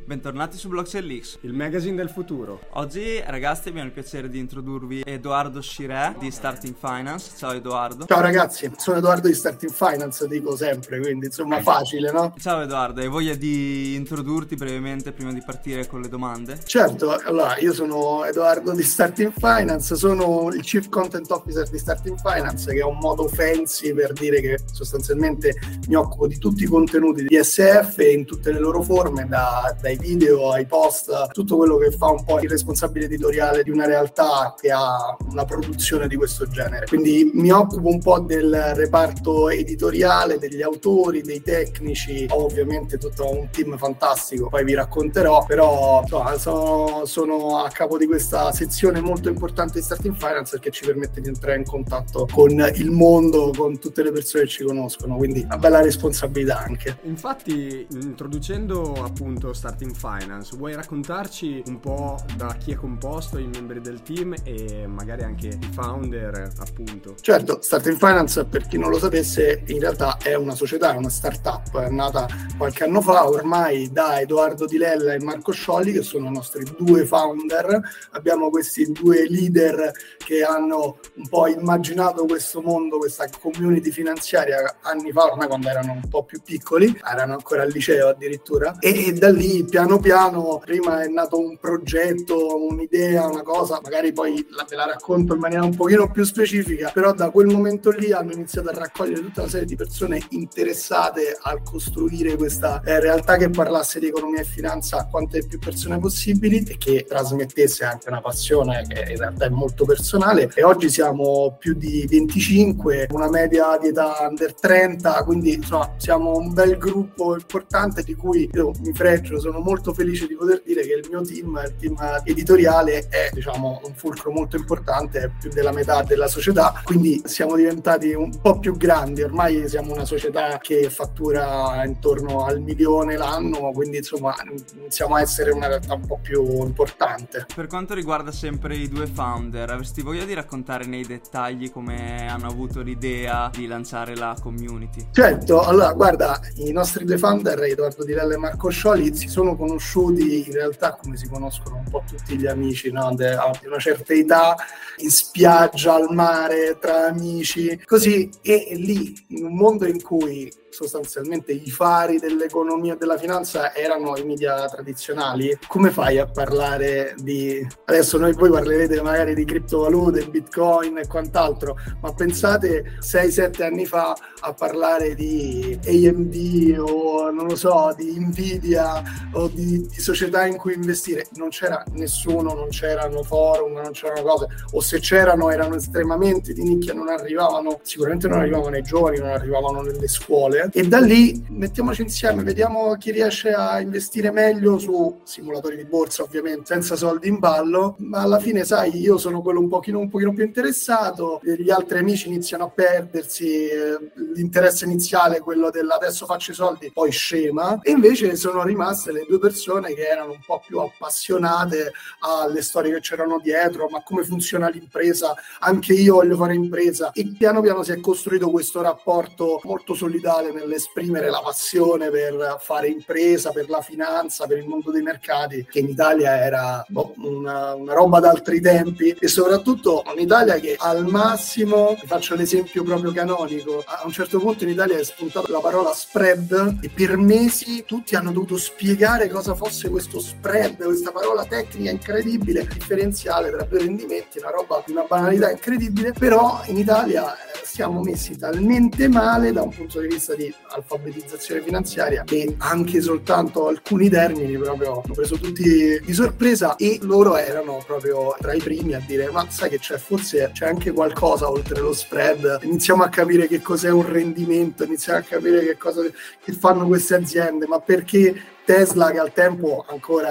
Bentornati su Blockchain Leaks, il magazine del futuro. Oggi ragazzi abbiamo il piacere di introdurvi Edoardo Scirè di Starting Finance. Ciao Edoardo. Ciao ragazzi, sono Edoardo di Starting Finance, dico sempre, quindi insomma facile, no? Ciao Edoardo, hai voglia di introdurti brevemente prima di partire con le domande? Certo, allora io sono Edoardo di Starting Finance, sono il Chief Content Officer di Starting Finance, che è un modo fancy per dire che sostanzialmente mi occupo di tutti i contenuti di SF in tutte le loro forme, dai video ai post, tutto quello che fa un po' il responsabile editoriale di una realtà che ha una produzione di questo genere. Quindi mi occupo un po' del reparto editoriale, degli autori, dei tecnici, ho ovviamente tutto un team fantastico, poi vi racconterò, però insomma, sono a capo di questa sezione molto importante di Starting Finance perché ci permette di entrare in contatto con il mondo, con tutte le persone che ci conoscono, quindi una bella responsabilità anche. Infatti, introducendo appunto Starting Finance, vuoi raccontarci un po' da chi è composto, i membri del team e magari anche i founder, appunto? Certo, Starting Finance, per chi non lo sapesse, in realtà è una società, è una startup, è nata qualche anno fa ormai da Edoardo Di Lella e Marco Sciolli, che sono i nostri due founder. Abbiamo questi due leader che hanno un po' immaginato questo mondo, questa community finanziaria anni fa, ormai quando erano un po' più piccoli, erano ancora al liceo addirittura, e da lì piano piano prima è nato un progetto, un'idea, una cosa, magari poi ve la racconto in maniera un pochino più specifica, però da quel momento lì hanno iniziato a raccogliere tutta una serie di persone interessate a costruire questa realtà che parlasse di economia e finanza a quante più persone possibili e che trasmettesse anche una passione che in realtà è molto personale. E oggi siamo più di 25, una media di età under 30, quindi insomma siamo un bel gruppo importante di cui io mi fregio, sono molto felice di poter dire che il mio team, il team editoriale, è diciamo un fulcro molto importante, è più della metà della società, quindi siamo diventati un po' più grandi, ormai siamo una società che fattura intorno al 1 milione l'anno, quindi insomma iniziamo a essere una realtà un po' più importante. Per quanto riguarda sempre i due founder, avresti voglia di raccontare nei dettagli come hanno avuto l'idea di lanciare la community? Certo, allora guarda, i nostri due founder, Edoardo Di Lella e Marco Sciolli, si sono conosciuti in realtà come si conoscono un po' tutti gli amici, no? Di una certa età, in spiaggia, al mare, tra amici, così, e lì in un mondo in cui sostanzialmente i fari dell'economia e della finanza erano i media tradizionali, come fai a parlare di... Adesso voi parlerete magari di criptovalute, bitcoin e quant'altro, ma pensate 6-7 anni fa a parlare di AMD o non lo so, di Nvidia o di società in cui investire. Non c'era nessuno, non c'erano forum, non c'erano cose, o se c'erano erano estremamente di nicchia, non arrivavano, sicuramente non arrivavano ai giovani, non arrivavano nelle scuole. E da lì mettiamoci insieme, vediamo chi riesce a investire meglio su simulatori di borsa, ovviamente senza soldi in ballo, ma alla fine sai, io sono quello un pochino più interessato, gli altri amici iniziano a perdersi, l'interesse iniziale, quello adesso faccio i soldi, poi scema, e invece sono rimaste le due persone che erano un po' più appassionate alle storie che c'erano dietro, ma come funziona l'impresa, anche io voglio fare impresa, e piano piano si è costruito questo rapporto molto solidale nell'esprimere la passione per fare impresa, per la finanza, per il mondo dei mercati, che in Italia era una roba d'altri tempi, e soprattutto un'Italia che al massimo, faccio l'esempio proprio canonico, a un certo punto in Italia è spuntata la parola spread e per mesi tutti hanno dovuto spiegare cosa fosse questo spread, questa parola tecnica incredibile, differenziale tra due rendimenti, una banalità incredibile, però in Italia siamo messi talmente male da un punto di vista di alfabetizzazione finanziaria che anche soltanto alcuni termini proprio hanno preso tutti di sorpresa, e loro erano proprio tra i primi a dire: ma sai che forse c'è anche qualcosa oltre lo spread, iniziamo a capire che cos'è un rendimento, iniziamo a capire che fanno queste aziende, ma perché Tesla, che al tempo ancora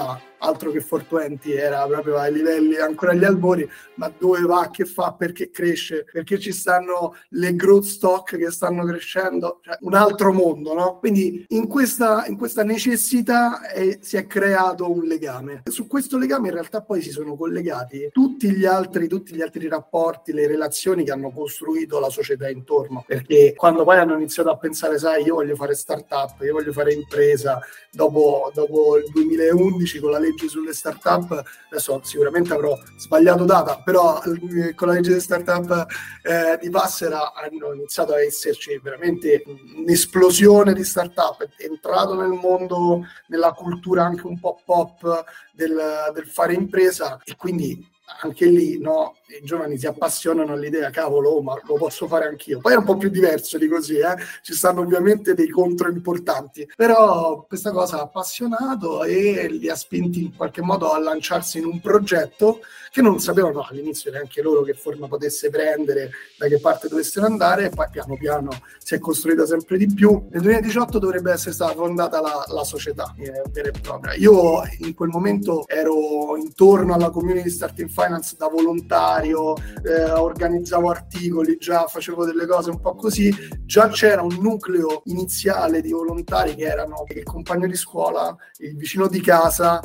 altro che 420, era proprio ai livelli ancora agli albori, ma dove va, che fa, perché cresce, perché ci stanno le growth stock che stanno crescendo, cioè un altro mondo, no? Quindi in questa necessità si è creato un legame. Su questo legame in realtà poi si sono collegati tutti gli altri rapporti, le relazioni che hanno costruito la società intorno, perché quando poi hanno iniziato a pensare, sai, io voglio fare startup, io voglio fare impresa, dopo il 2011 con la legge sulle startup, adesso sicuramente avrò sbagliato data, però con la legge delle startup di Passera hanno iniziato a esserci veramente un'esplosione di startup, è entrato nel mondo, nella cultura anche un po' pop del fare impresa, e quindi anche lì, no, i giovani si appassionano all'idea, cavolo, ma lo posso fare anch'io. Poi è un po' più diverso di così, ci stanno ovviamente dei contro importanti, però questa cosa ha appassionato e li ha spinti in qualche modo a lanciarsi in un progetto che non sapevano all'inizio neanche loro che forma potesse prendere, da che parte dovessero andare, e poi piano piano si è costruita sempre di più. Nel 2018 dovrebbe essere stata fondata la società vera e propria. Io in quel momento ero intorno alla community Starting Finance da volontario, organizzavo articoli, già facevo delle cose un po' così, già c'era un nucleo iniziale di volontari che erano il compagno di scuola, il vicino di casa,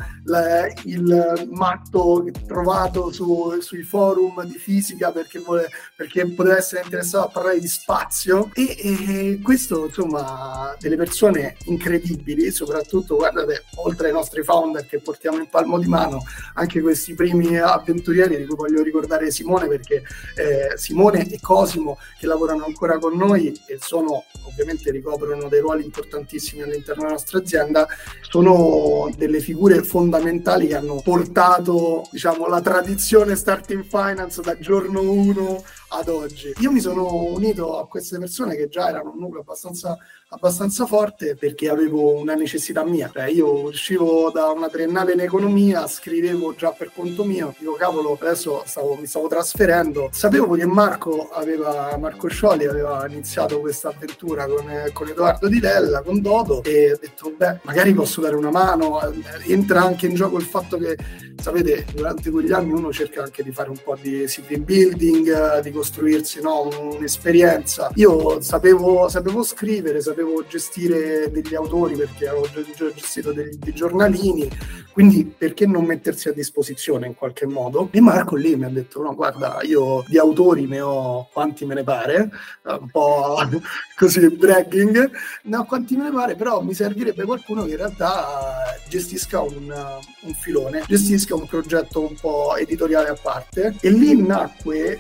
il matto trovato sui forum di fisica perché poteva essere interessato a parlare di spazio, e questo, insomma, delle persone incredibili, soprattutto, guardate, oltre ai nostri founder che portiamo in palmo di mano, anche questi primi avventurieri, di cui voglio ricordare Simone, perché Simone e Cosimo, che lavorano ancora con noi e ovviamente ricoprono dei ruoli importantissimi all'interno della nostra azienda, sono delle figure fondamentali che hanno portato, diciamo, la tradizione Starting Finance da giorno 1 ad oggi. Io mi sono unito a queste persone che già erano un nucleo abbastanza forte, perché avevo una necessità mia. Cioè, io uscivo da una triennale in economia, scrivevo già per conto mio, dico cavolo, adesso mi stavo trasferendo. Sapevo che Marco Scioli aveva iniziato questa avventura con Edoardo Di Lella, con Dodo, e ho detto, magari posso dare una mano. Entra anche in gioco il fatto che, sapete, durante quegli anni uno cerca anche di fare un po' di city building, di costruirsi, no, un'esperienza. Io sapevo scrivere, sapevo gestire degli autori, perché avevo già gestito dei giornalini, quindi perché non mettersi a disposizione in qualche modo? E Marco lì mi ha detto, no, guarda, io di autori ne ho quanti me ne pare, un po' così bragging, ne ho quanti me ne pare, però mi servirebbe qualcuno che in realtà gestisca un filone, gestisca un progetto un po' editoriale a parte. E lì nacque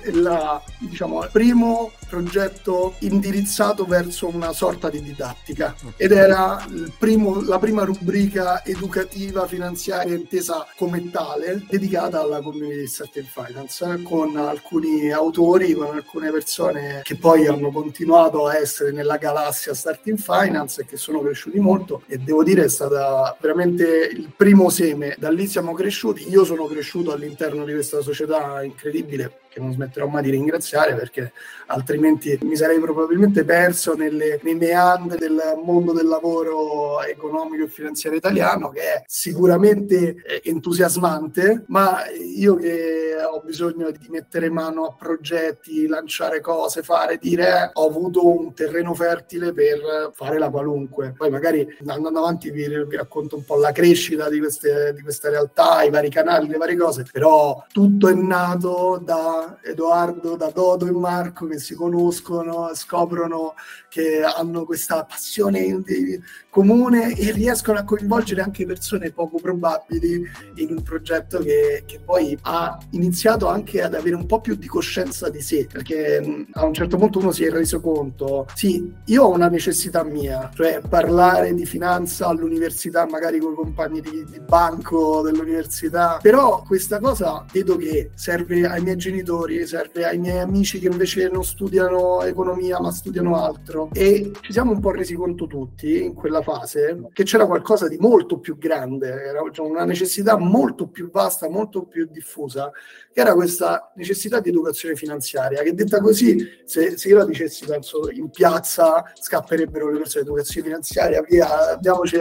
il primo progetto indirizzato verso una sorta di didattica, ed era la prima rubrica educativa finanziaria intesa come tale, dedicata alla community Starting Finance, con alcuni autori, con alcune persone che poi hanno continuato a essere nella galassia Starting Finance e che sono cresciuti molto, e devo dire è stata veramente il primo seme. Da lì siamo cresciuti, io sono cresciuto all'interno di questa società incredibile, che non smetterò mai di ringraziare, perché altrimenti mi sarei probabilmente perso nei meandri del mondo del lavoro economico e finanziario italiano, che è sicuramente entusiasmante, ma io che ho bisogno di mettere mano a progetti, lanciare cose, ho avuto un terreno fertile per fare la qualunque. Poi magari andando avanti vi racconto un po' la crescita di queste realtà, i vari canali, le varie cose, però tutto è nato da Edoardo, da Dodo e Marco, che si conoscono, scoprono che hanno questa passione comune e riescono a coinvolgere anche persone poco probabili in un progetto che poi ha iniziato anche ad avere un po' più di coscienza di sé, perché a un certo punto uno si è reso conto, sì, io ho una necessità mia, cioè parlare di finanza all'università, magari con i compagni di banco dell'università, però questa cosa vedo che serve ai miei genitori, imprenditori, serve ai miei amici che invece non studiano economia ma studiano altro. E ci siamo un po' resi conto tutti in quella fase che c'era qualcosa di molto più grande, era una necessità molto più vasta, molto più diffusa, che era questa necessità di educazione finanziaria, che detta così, se io la dicessi, penso in piazza scapperebbero le persone: educazione finanziaria, via, andiamoci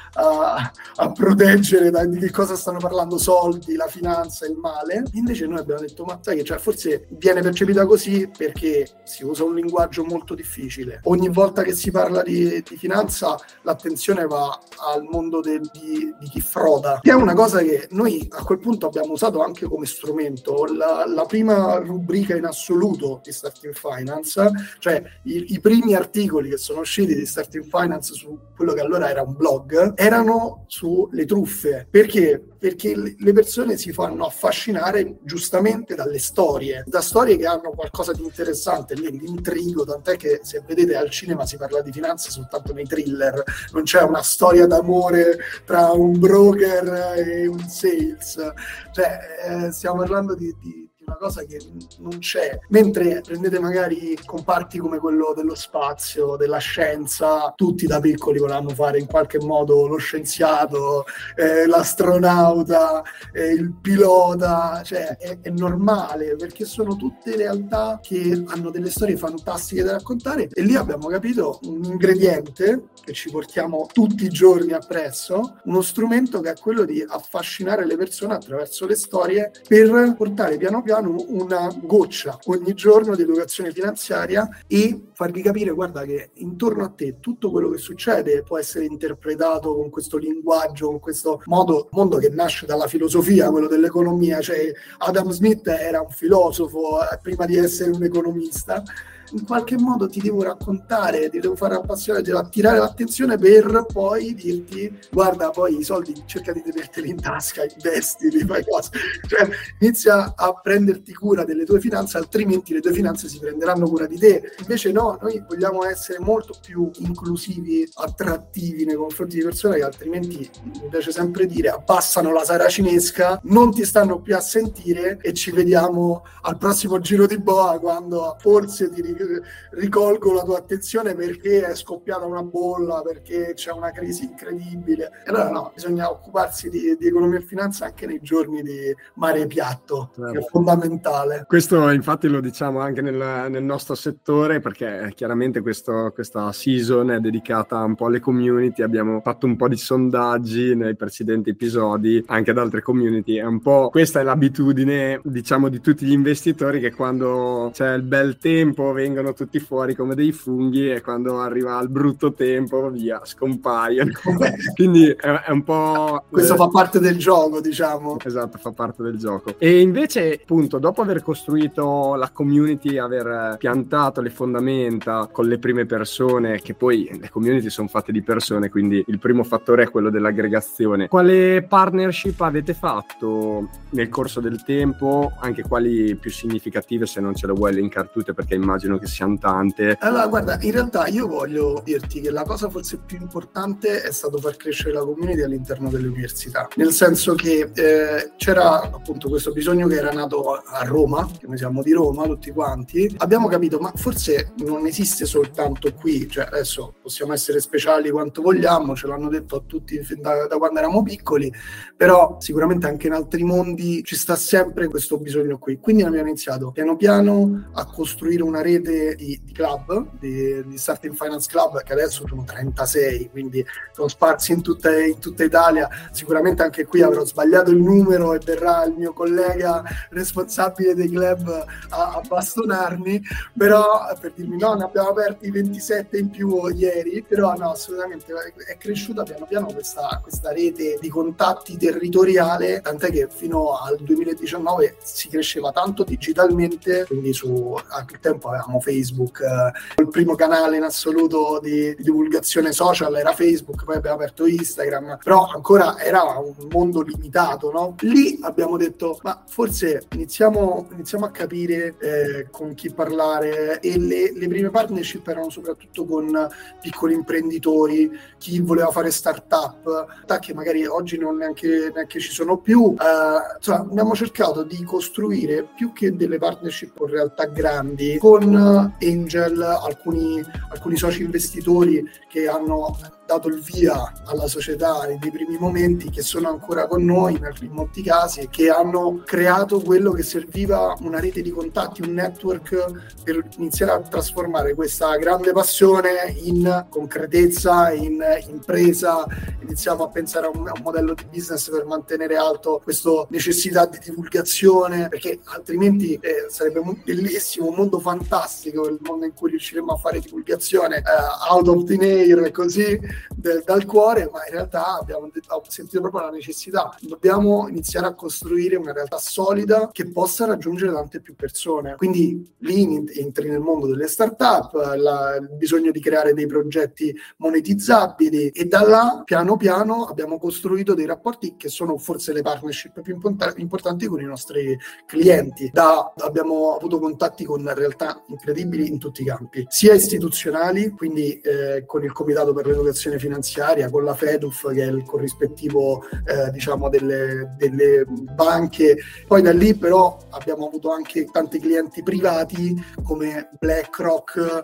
a proteggere di che cosa stanno parlando, soldi, la finanza, il male. Invece noi abbiamo detto: ma sai che, cioè, forse viene percepita così perché si usa un linguaggio molto difficile. Ogni volta che si parla di finanza l'attenzione va al mondo di chi froda, che è una cosa che noi a quel punto abbiamo usato anche come strumento. La prima rubrica in assoluto di Starting Finance, cioè i primi articoli che sono usciti di Starting Finance su quello che allora era un blog, erano sulle truffe. Perché? Perché le persone si fanno affascinare giustamente dalle storie, da storie che hanno qualcosa di interessante, l'intrigo, tant'è che se vedete al cinema si parla di finanza soltanto nei thriller, non c'è una storia d'amore tra un broker e un sales, cioè stiamo parlando di una cosa che non c'è. Mentre prendete magari comparti come quello dello spazio, della scienza, tutti da piccoli volevano fare in qualche modo lo scienziato, l'astronauta, il pilota, cioè è normale, perché sono tutte realtà che hanno delle storie fantastiche da raccontare, e lì abbiamo capito un ingrediente che ci portiamo tutti i giorni appresso, uno strumento che è quello di affascinare le persone attraverso le storie, per portare piano piano una goccia ogni giorno di educazione finanziaria e farvi capire: guarda che intorno a te tutto quello che succede può essere interpretato con questo linguaggio, con questo mondo che nasce dalla filosofia, quello dell'economia. Cioè Adam Smith era un filosofo prima di essere un economista. In qualche modo ti devo raccontare, ti devo fare appassionare, ti devo attirare l'attenzione per poi dirti: guarda, poi i soldi cerca di tenerteli in tasca, investili, fai cose, cioè inizia a prenderti cura delle tue finanze, altrimenti le tue finanze si prenderanno cura di te. Invece no, noi vogliamo essere molto più inclusivi, attrattivi nei confronti di persone che altrimenti, mi piace sempre dire, abbassano la saracinesca, non ti stanno più a sentire e ci vediamo al prossimo giro di boa, quando forse ti ricolgo la tua attenzione perché è scoppiata una bolla, perché c'è una crisi incredibile. E allora no, bisogna occuparsi di economia e finanza anche nei giorni di mare piatto, che è fondamentale. Questo infatti lo diciamo anche nel nostro settore, perché chiaramente questa season è dedicata un po' alle community. Abbiamo fatto un po' di sondaggi nei precedenti episodi anche ad altre community. È un po' questa è l'abitudine, diciamo, di tutti gli investitori, che quando c'è il bel tempo vengono tutti fuori come dei funghi, e quando arriva il brutto tempo via, scompaiono. Quindi è un po'... Questo fa parte del gioco, diciamo. Esatto, fa parte del gioco. E invece, appunto, dopo aver costruito la community, aver piantato le fondamenta con le prime persone, che poi le community sono fatte di persone, quindi il primo fattore è quello dell'aggregazione. Quale partnership avete fatto nel corso del tempo? Anche quali più significative, se non ce le vuoi elencare tutte, perché immagino che siano tante. Allora, guarda, in realtà io voglio dirti che la cosa forse più importante è stato far crescere la community all'interno delle università, nel senso che c'era appunto questo bisogno che era nato a Roma, che noi siamo di Roma tutti quanti. Abbiamo capito, ma forse non esiste soltanto qui, cioè adesso possiamo essere speciali quanto vogliamo, ce l'hanno detto a tutti da quando eravamo piccoli, però sicuramente anche in altri mondi ci sta sempre questo bisogno qui. Quindi abbiamo iniziato piano piano a costruire una rete di club, di Starting Finance Club, che adesso sono 36, quindi sono sparsi in tutta Italia. Sicuramente anche qui avrò sbagliato il numero e verrà il mio collega responsabile dei club a bastonarmi, però per dirmi no, ne abbiamo aperti 27 in più ieri. Però no, assolutamente è cresciuta piano piano questa rete di contatti territoriale, tant'è che fino al 2019 si cresceva tanto digitalmente, quindi a quel tempo avevamo sappiamo Facebook, il primo canale in assoluto di divulgazione social era Facebook, poi abbiamo aperto Instagram, però ancora era un mondo limitato, no? Lì abbiamo detto, ma forse iniziamo a capire con chi parlare, e le prime partnership erano soprattutto con piccoli imprenditori, chi voleva fare startup, che magari oggi non neanche ci sono più. Insomma, abbiamo cercato di costruire più che delle partnership con realtà grandi, con angel, alcuni soci investitori che hanno dato il via alla società nei primi momenti, che sono ancora con noi in molti casi, che hanno creato quello che serviva, una rete di contatti, un network per iniziare a trasformare questa grande passione in concretezza, in impresa. Iniziamo a pensare a un modello di business per mantenere alto questa necessità di divulgazione, perché altrimenti sarebbe bellissimo, un mondo fantastico, il mondo in cui riusciremo a fare divulgazione out of thin air e così, dal cuore, ma in realtà abbiamo sentito proprio la necessità. Dobbiamo iniziare a costruire una realtà solida che possa raggiungere tante più persone. Quindi lì entri nel mondo delle startup, il bisogno di creare dei progetti monetizzabili, e da là piano piano abbiamo costruito dei rapporti che sono forse le partnership più importanti con i nostri clienti. Abbiamo avuto contatti con realtà incredibili in tutti i campi, sia istituzionali, quindi con il Comitato per l'Educazione Finanziaria, con la FEDUF, che è il corrispettivo diciamo delle banche. Poi da lì però abbiamo avuto anche tanti clienti privati come BlackRock,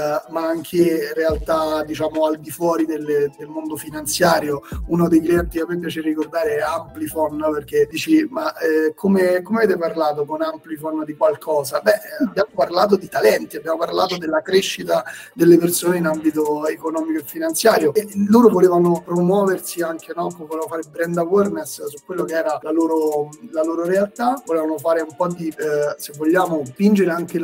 ma anche realtà diciamo al di fuori del mondo finanziario. Uno dei clienti che a me piace ricordare è Amplifon, perché dici, ma come avete parlato con Amplifon di qualcosa? Abbiamo parlato di talenti, abbiamo parlato della crescita delle persone in ambito economico e finanziario, e loro volevano promuoversi anche, no? Volevano fare brand awareness su quello che era la loro realtà, volevano fare un po' di se vogliamo spingere anche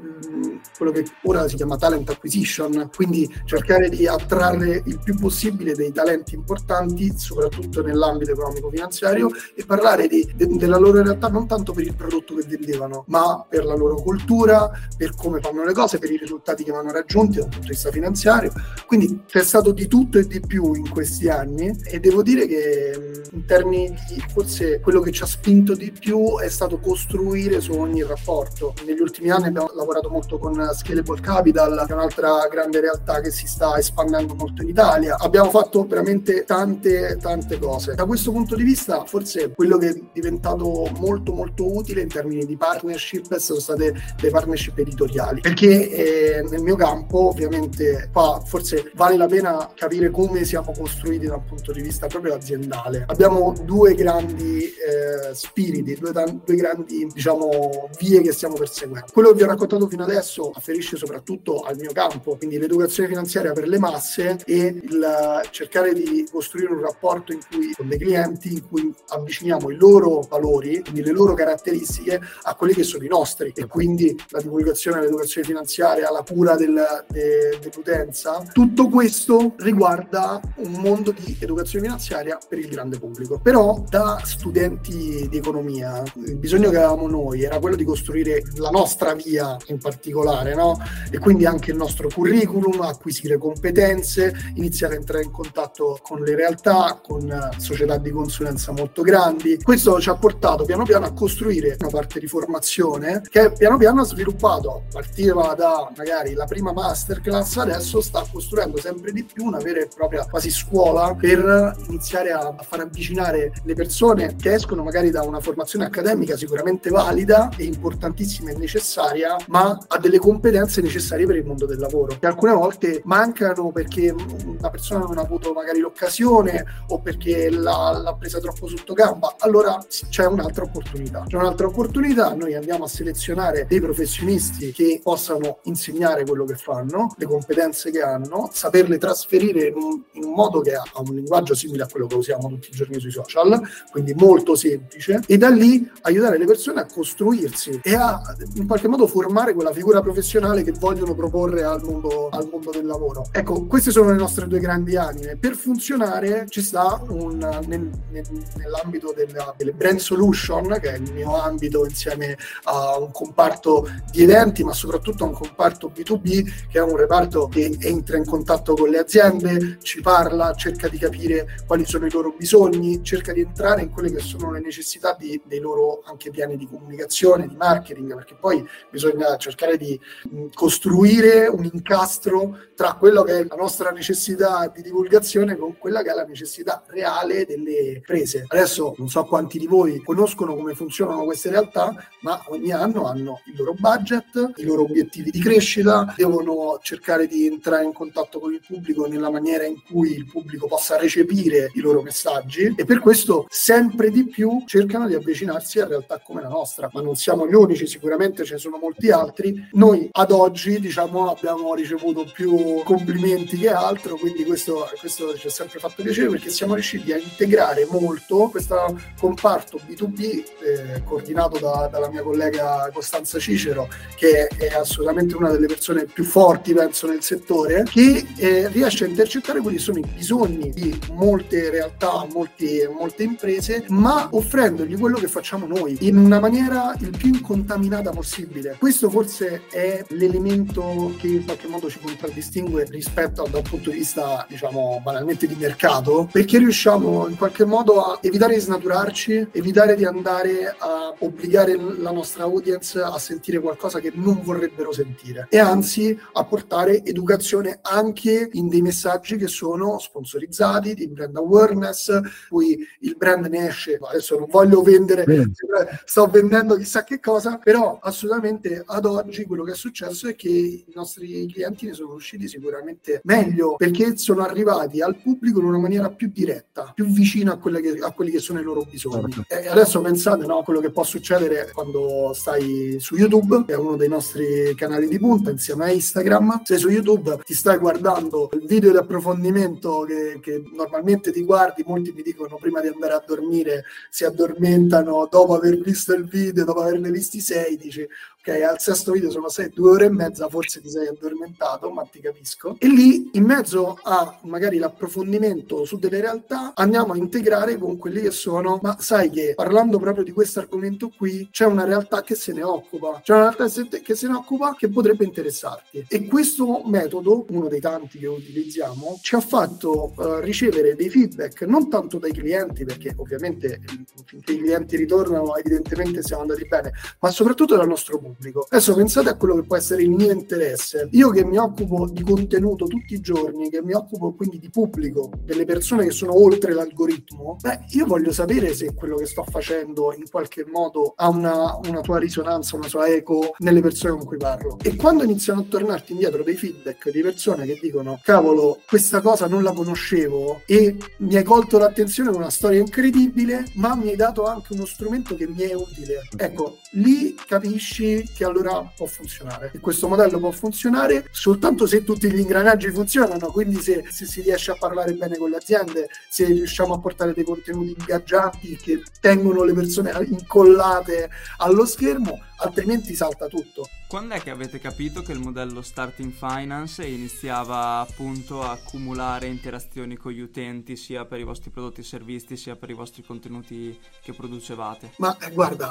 quello che ora si chiama talent acquisition, quindi cercare di attrarre il più possibile dei talenti importanti, soprattutto nell'ambito economico finanziario, e parlare della loro realtà non tanto per il prodotto che vendevano, ma per la loro cultura, per come fanno le cose, per i risultati che vanno raggiunti dal punto di vista finanziario. Quindi c'è stato di tutto e di più in questi anni, e devo dire che in termini di, forse quello che ci ha spinto di più è stato costruire su ogni rapporto. Negli ultimi anni abbiamo lavorato molto con Scalable Capital, che è un'altra grande realtà che si sta espandendo molto in Italia. Abbiamo fatto veramente tante cose. Da questo punto di vista forse quello che è diventato molto molto utile in termini di partnership sono state le partnership editoriali, perché nel mio campo ovviamente qua forse vale la pena capire come siamo costruiti da un punto di vista proprio aziendale. Abbiamo due grandi spiriti, due grandi diciamo vie che stiamo perseguendo. Quello che vi ho raccontato fino adesso afferisce soprattutto al mio campo, quindi l'educazione finanziaria per le masse, e il cercare di costruire un rapporto con dei clienti in cui avviciniamo i loro valori, quindi le loro caratteristiche, a quelli che sono i nostri, e quindi la divulgazione dell'educazione finanziaria, la cura dell'utenza. Tutto questo riguarda un mondo di educazione finanziaria per il grande pubblico. Però da studenti di economia il bisogno che avevamo noi era quello di costruire la nostra via in particolare, no? E quindi anche il nostro curriculum, acquisire competenze, iniziare a entrare in contatto con le realtà, con società di consulenza molto grandi. Questo ci ha portato piano piano a costruire una parte di formazione che piano piano ha sviluppato, partiva da magari la prima masterclass, adesso sta costruendo sempre di più una vera e propria quasi scuola per iniziare a far avvicinare le persone che escono magari da una formazione accademica sicuramente valida e importantissima e necessaria, ma ha delle competenze necessarie per il mondo del lavoro, che alcune volte mancano perché una persona non ha avuto magari l'occasione o perché l'ha presa troppo sotto gamba. Allora c'è un'altra opportunità, noi andiamo a selezionare dei professionisti che possano insegnare quello che fanno, le competenze che hanno, saperle trasferire in un modo che ha un linguaggio simile a quello che usiamo tutti i giorni sui social, quindi molto semplice, e da lì aiutare le persone a costruirsi e a in qualche modo formare quella figura professionale che vogliono proporre al mondo del lavoro. Ecco, queste sono le nostre due grandi anime. Per funzionare ci sta nell'ambito delle brand solution, che è il mio ambito, insieme a un comparto di eventi clienti, ma soprattutto a un comparto B2B, che è un reparto che entra in contatto con le aziende, ci parla, cerca di capire quali sono i loro bisogni, cerca di entrare in quelle che sono le necessità dei loro anche piani di comunicazione, di marketing, perché poi bisogna cercare di costruire un incastro tra quello che è la nostra necessità di divulgazione con quella che è la necessità reale delle imprese. Adesso non so quanti di voi conoscono come funzionano queste realtà, ma ogni anno hanno il loro budget, i loro obiettivi di crescita, devono cercare di entrare in contatto con il pubblico nella maniera in cui il pubblico possa recepire i loro messaggi, e per questo sempre di più cercano di avvicinarsi a realtà come la nostra. Ma non siamo gli unici, sicuramente ce ne sono molti altri. Noi ad oggi, diciamo, abbiamo ricevuto più complimenti che altro, quindi questo ci ha sempre fatto piacere, perché siamo riusciti a integrare molto questo comparto B2B coordinato dalla mia collega Costanza Cicero, che è assolutamente una delle persone più forti, penso, nel settore, che riesce a intercettare quelli sono i bisogni di molte realtà, molte imprese, ma offrendogli quello che facciamo noi in una maniera il più incontaminata possibile. Questo forse è l'elemento che in qualche modo ci contraddistingue rispetto da un punto di vista, diciamo, banalmente di mercato, perché riusciamo in qualche modo a evitare di snaturarci, evitare di andare a obbligare la nostra audience a sentire qualcosa che non vorrebbero sentire, e anzi a portare educazione anche in dei messaggi che sono sponsorizzati, di brand awareness, cui il brand ne esce. Adesso non voglio vendere, sto vendendo chissà che cosa, però assolutamente ad oggi quello che è successo è che i nostri clienti ne sono usciti sicuramente meglio, perché sono arrivati al pubblico in una maniera più diretta, più vicina a quelli che sono i loro bisogni. E adesso pensate, no, quello che può succedere quando stai su YouTube, che è uno dei nostri canali di punta insieme a Instagram. Se su YouTube ti stai guardando il video di approfondimento che normalmente ti guardi, molti mi dicono prima di andare a dormire si addormentano dopo aver visto il video, dopo averne visti 6, dici ok, al sesto video sono 2 ore e mezza, forse ti sei addormentato, ma ti capisco. E lì, in mezzo a magari l'approfondimento su delle realtà, andiamo a integrare con quelli che sono, ma sai che parlando proprio di questo argomento qui, c'è una realtà che se ne occupa, che potrebbe interessarti. E questo metodo, uno dei tanti che utilizziamo, ci ha fatto ricevere dei feedback, non tanto dai clienti, perché ovviamente finché i clienti ritornano evidentemente siamo andati bene, ma soprattutto dal nostro pubblico. Adesso pensate a quello che può essere il mio interesse. Io che mi occupo di contenuto tutti i giorni, che mi occupo quindi di pubblico, delle persone che sono oltre l'algoritmo, io voglio sapere se quello che sto facendo in qualche modo ha una sua risonanza, una sua eco nelle persone con cui parlo. E quando iniziano a tornarti indietro dei feedback di persone che dicono cavolo, questa cosa non la conoscevo e mi hai colto l'attenzione con una storia incredibile, ma mi hai dato anche uno strumento che mi è utile, ecco, lì capisci che allora può funzionare. E questo modello può funzionare soltanto se tutti gli ingranaggi funzionano, quindi se si riesce a parlare bene con le aziende, se riusciamo a portare dei contenuti ingaggianti che tengono le persone incollate allo schermo, altrimenti salta tutto. Quando è che avete capito che il modello Starting Finance iniziava appunto a accumulare interazioni con gli utenti, sia per i vostri prodotti e servizi, sia per i vostri contenuti che producevate? Ma guarda,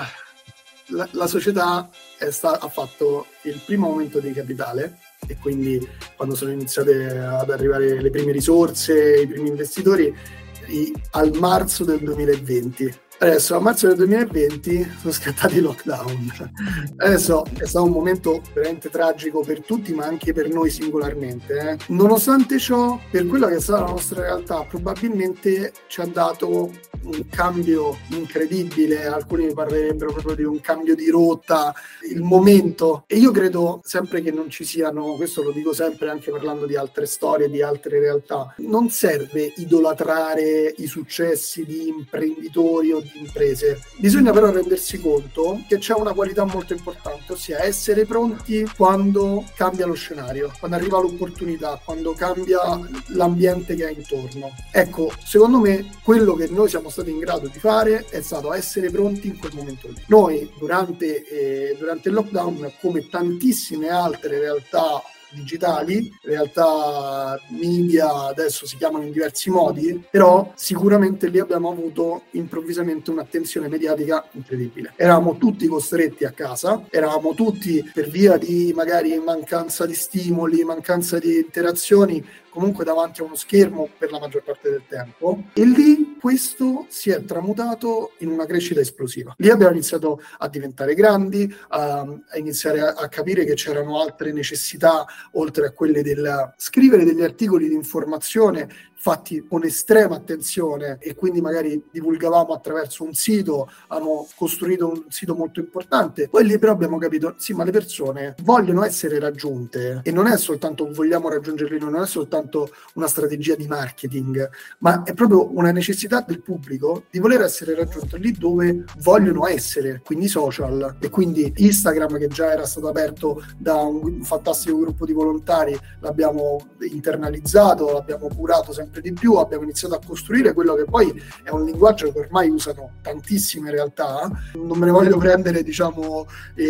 la società ha fatto il primo aumento di capitale, e quindi quando sono iniziate ad arrivare le prime risorse, i primi investitori, al marzo del 2020. Adesso a marzo del 2020 sono scattati i lockdown. Adesso è stato un momento veramente tragico per tutti, ma anche per noi singolarmente. Nonostante ciò, per quella che è stata la nostra realtà, probabilmente ci ha dato un cambio incredibile. Alcuni parlerebbero proprio di un cambio di rotta, il momento. E io credo sempre che non ci siano, questo lo dico sempre anche parlando di altre storie, di altre realtà, non serve idolatrare i successi di imprenditori o di imprese. Bisogna però rendersi conto che c'è una qualità molto importante, ossia essere pronti quando cambia lo scenario, quando arriva l'opportunità, quando cambia l'ambiente che hai intorno. Ecco, secondo me quello che noi siamo stati in grado di fare è stato essere pronti in quel momento lì. Noi durante il lockdown, come tantissime altre realtà digitali, realtà media, adesso si chiamano in diversi modi, però sicuramente lì abbiamo avuto improvvisamente un'attenzione mediatica incredibile. Eravamo tutti costretti a casa, eravamo tutti, per via di magari mancanza di stimoli, mancanza di interazioni, comunque davanti a uno schermo per la maggior parte del tempo, e lì questo si è tramutato in una crescita esplosiva. Lì abbiamo iniziato a diventare grandi, a iniziare a capire che c'erano altre necessità oltre a quelle del scrivere degli articoli di informazione fatti con estrema attenzione, e quindi magari divulgavamo attraverso un sito, abbiamo costruito un sito molto importante. Poi lì però abbiamo capito, sì, ma le persone vogliono essere raggiunte, e non è soltanto vogliamo raggiungerle noi, non è soltanto una strategia di marketing, ma è proprio una necessità del pubblico di voler essere raggiunto lì dove vogliono essere, quindi social, e quindi Instagram, che già era stato aperto da un fantastico gruppo di volontari, l'abbiamo internalizzato, l'abbiamo curato sempre di più, abbiamo iniziato a costruire quello che poi è un linguaggio che ormai usano tantissime realtà. Non me ne voglio prendere, diciamo,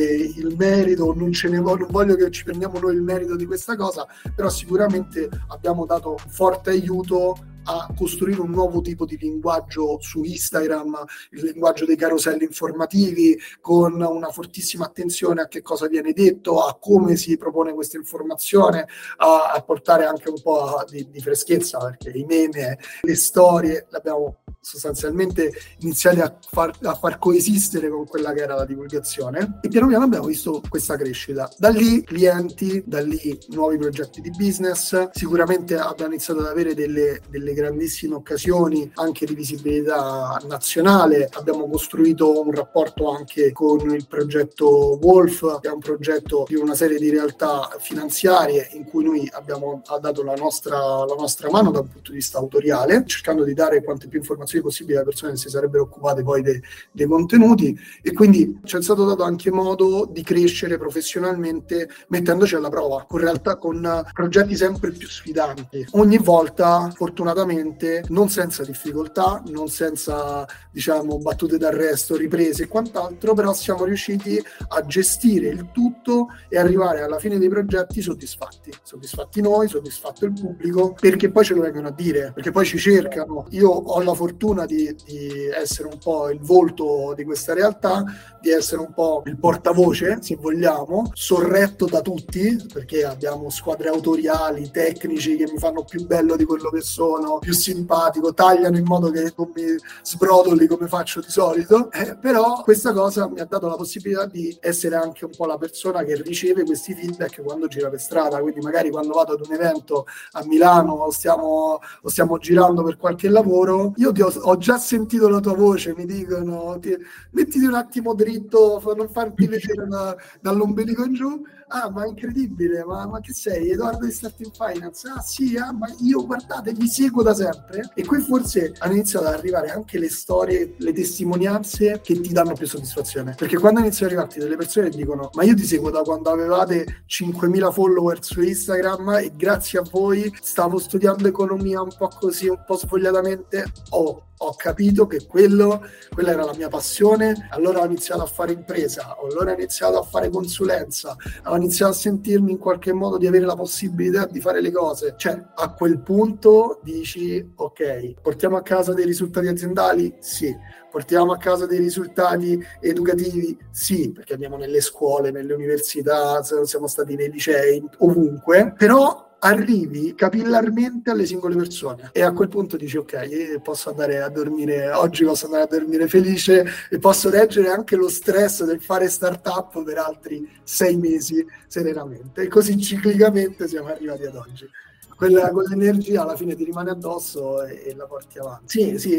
il merito, non voglio che ci prendiamo noi il merito di questa cosa, però sicuramente abbiamo dato forte aiuto a costruire un nuovo tipo di linguaggio su Instagram, il linguaggio dei caroselli informativi, con una fortissima attenzione a che cosa viene detto, a come si propone questa informazione, a portare anche un po' di freschezza, perché i meme, le storie, l'abbiamo sostanzialmente iniziati a far coesistere con quella che era la divulgazione, e piano piano abbiamo visto questa crescita. Da lì clienti, da lì nuovi progetti di business, sicuramente abbiamo iniziato ad avere delle grandissime occasioni anche di visibilità nazionale. Abbiamo costruito un rapporto anche con il progetto Wolf, che è un progetto di una serie di realtà finanziarie in cui noi abbiamo dato la nostra mano da un punto di vista autoriale, cercando di dare quante più informazioni possibili alle persone che si sarebbero occupate poi dei contenuti, e quindi ci è stato dato anche modo di crescere professionalmente mettendoci alla prova con progetti sempre più sfidanti, ogni volta fortunatamente non senza difficoltà, non senza, diciamo, battute d'arresto, riprese e quant'altro, però siamo riusciti a gestire il tutto e arrivare alla fine dei progetti soddisfatti noi, soddisfatto il pubblico, perché poi ce lo vengono a dire, perché poi ci cercano. Io ho la fortuna di essere un po' il volto di questa realtà, di essere un po' il portavoce, se vogliamo, sorretto da tutti, perché abbiamo squadre autoriali, tecnici che mi fanno più bello di quello che sono, più simpatico, tagliano in modo che non mi sbrodoli come faccio di solito, però questa cosa mi ha dato la possibilità di essere anche un po' la persona che riceve questi feedback quando gira per strada. Quindi magari quando vado ad un evento a Milano o stiamo girando per qualche lavoro, io ho già sentito la tua voce, mi dicono mettiti un attimo dritto, non farti vedere dall'ombelico in giù. Ah, ma è incredibile, ma che sei? Edoardo di Starting Finance? Ah sì, ma io, guardate, vi seguo da sempre. E qui forse hanno iniziato ad arrivare anche le storie, le testimonianze che ti danno più soddisfazione, perché quando iniziano ad arrivarti delle persone che dicono ma io ti seguo da quando avevate 5.000 follower su Instagram e grazie a voi stavo studiando economia un po' così, un po' svogliatamente, ho capito che quella era la mia passione, allora ho iniziato a fare impresa, allora ho iniziato a fare consulenza, ho iniziato a sentirmi in qualche modo di avere la possibilità di fare le cose. Cioè, a quel punto dici, ok, portiamo a casa dei risultati aziendali? Sì. Portiamo a casa dei risultati educativi? Sì, perché andiamo nelle scuole, nelle università, siamo stati nei licei, ovunque, però arrivi capillarmente alle singole persone, e a quel punto dici ok, posso andare a dormire oggi, posso andare a dormire felice e posso reggere anche lo stress del fare startup per altri 6 mesi serenamente, e così ciclicamente siamo arrivati ad oggi. Quell'energia alla fine ti rimane addosso e la porti avanti. Sì,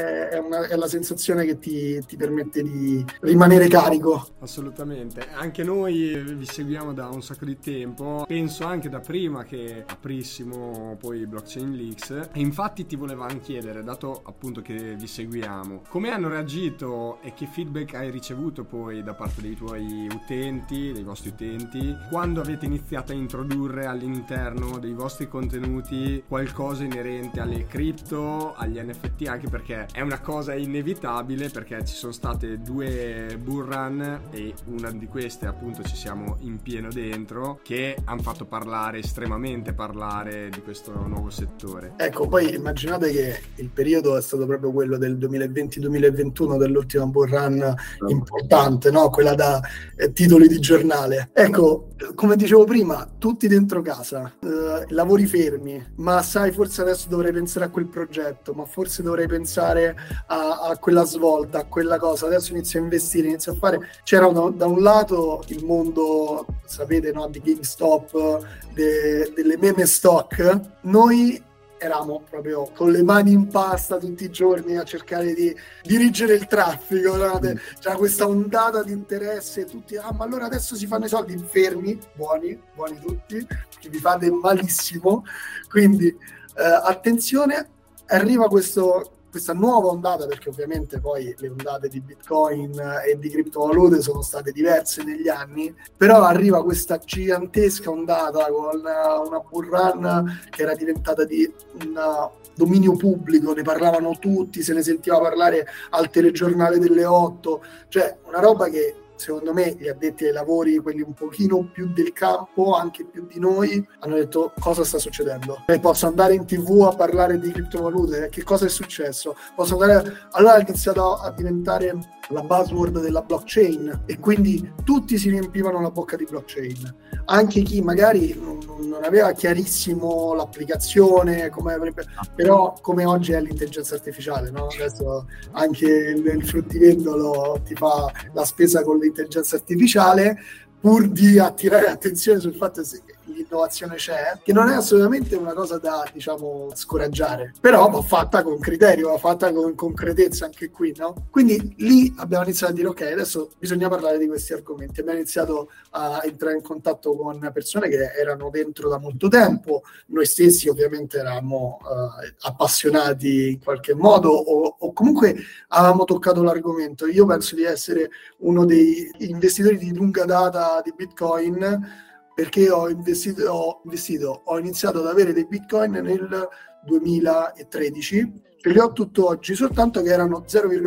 è la sensazione che ti permette di rimanere carico. Assolutamente. Anche noi vi seguiamo da un sacco di tempo, penso anche da prima che aprissimo poi Blockchain Leaks, e infatti ti volevamo chiedere, dato appunto che vi seguiamo, come hanno reagito e che feedback hai ricevuto poi da parte dei tuoi utenti, dei vostri utenti, quando avete iniziato a introdurre all'interno dei vostri contenuti contenuti qualcosa inerente alle cripto, agli NFT, anche perché è una cosa inevitabile, perché ci sono state 2 bull run e una di queste appunto ci siamo in pieno dentro, che hanno fatto estremamente parlare di questo nuovo settore. Ecco, poi immaginate che il periodo è stato proprio quello del 2020-2021, dell'ultima bull run importante, no? Quella da titoli di giornale. Ecco, come dicevo prima, tutti dentro casa, lavori fermi, ma sai, forse adesso dovrei pensare a quel progetto, ma forse dovrei pensare a quella svolta, a quella cosa, adesso inizio a investire, inizio a fare. C'era da un lato il mondo, sapete, no, di GameStop, delle meme stock. Noi eravamo proprio con le mani in pasta tutti i giorni a cercare di dirigere il traffico, no? C'era questa ondata di interesse, tutti, ma allora adesso si fanno i soldi, fermi, buoni tutti, che vi fate malissimo, quindi attenzione, arriva questa nuova ondata, perché ovviamente poi le ondate di Bitcoin e di criptovalute sono state diverse negli anni, però arriva questa gigantesca ondata con una bull run che era diventata di un dominio pubblico, ne parlavano tutti, se ne sentiva parlare al telegiornale delle 8, cioè una roba che secondo me gli addetti ai lavori, quelli un pochino più del campo, anche più di noi, hanno detto: cosa sta succedendo? Posso andare in TV a parlare di criptovalute? Che cosa è successo? Posso andare... Allora ha iniziato a diventare la buzzword della blockchain e quindi tutti si riempivano la bocca di blockchain. Anche chi magari non aveva chiarissimo l'applicazione, come avrebbe, però come oggi è l'intelligenza artificiale, no? Adesso anche il fruttivendolo ti fa la spesa con l'intelligenza artificiale, pur di attirare l'attenzione sul fatto che l'innovazione c'è, che non è assolutamente una cosa da, diciamo, scoraggiare, però va fatta con criterio, va fatta con concretezza anche qui, no? Quindi lì abbiamo iniziato a dire: ok, adesso bisogna parlare di questi argomenti. Abbiamo iniziato a entrare in contatto con persone che erano dentro da molto tempo, noi stessi ovviamente eravamo appassionati in qualche modo o comunque avevamo toccato l'argomento. Io penso di essere uno dei investitori di lunga data di Bitcoin, perché ho iniziato ad avere dei Bitcoin nel 2013, ce li ho tutt'oggi, soltanto che erano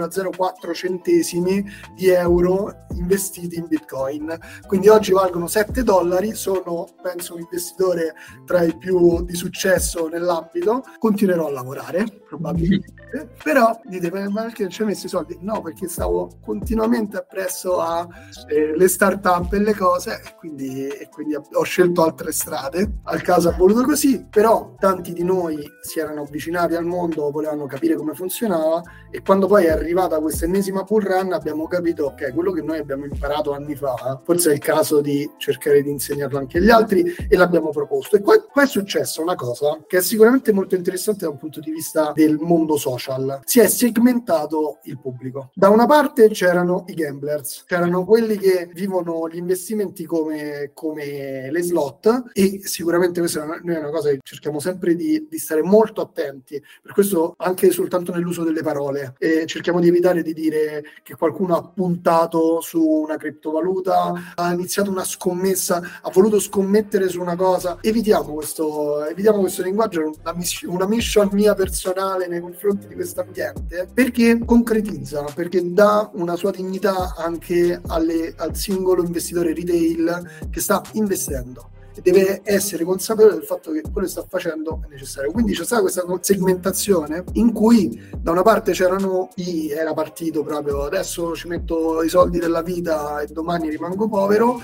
0,04 centesimi di euro investiti in Bitcoin, quindi oggi valgono $7, sono penso un investitore tra i più di successo nell'ambito, continuerò a lavorare probabilmente, però dite: ma perché non ci hai messo i soldi? No, perché stavo continuamente appresso alle start-up e le cose, e quindi ho scelto altre strade. Al caso ha voluto così, però tanti di noi si erano avvicinati al mondo, volevano capire come funzionava, e quando poi è arrivata questa ennesima bull run abbiamo capito: ok, quello che noi abbiamo imparato anni fa forse è il caso di cercare di insegnarlo anche agli altri, e l'abbiamo proposto. E qua è successa una cosa che è sicuramente molto interessante da un punto di vista del mondo social. Si è segmentato il pubblico. Da una parte c'erano i gamblers, c'erano quelli che vivono gli investimenti come le slot, e sicuramente questa noi è una cosa che cerchiamo sempre di stare molto attenti, per questo anche soltanto nell'uso delle parole, cerchiamo di evitare di dire che qualcuno ha puntato su una criptovaluta, ha iniziato una scommessa, ha voluto scommettere su una cosa. Evitiamo questo linguaggio, una mission mia personale nei confronti di questo ambiente, perché concretizza, perché dà una sua dignità anche al singolo investitore retail che sta investendo, e deve essere consapevole del fatto che quello che sta facendo è necessario. Quindi c'è stata questa segmentazione in cui da una parte c'erano chi era partito proprio: adesso ci metto i soldi della vita e domani rimango povero,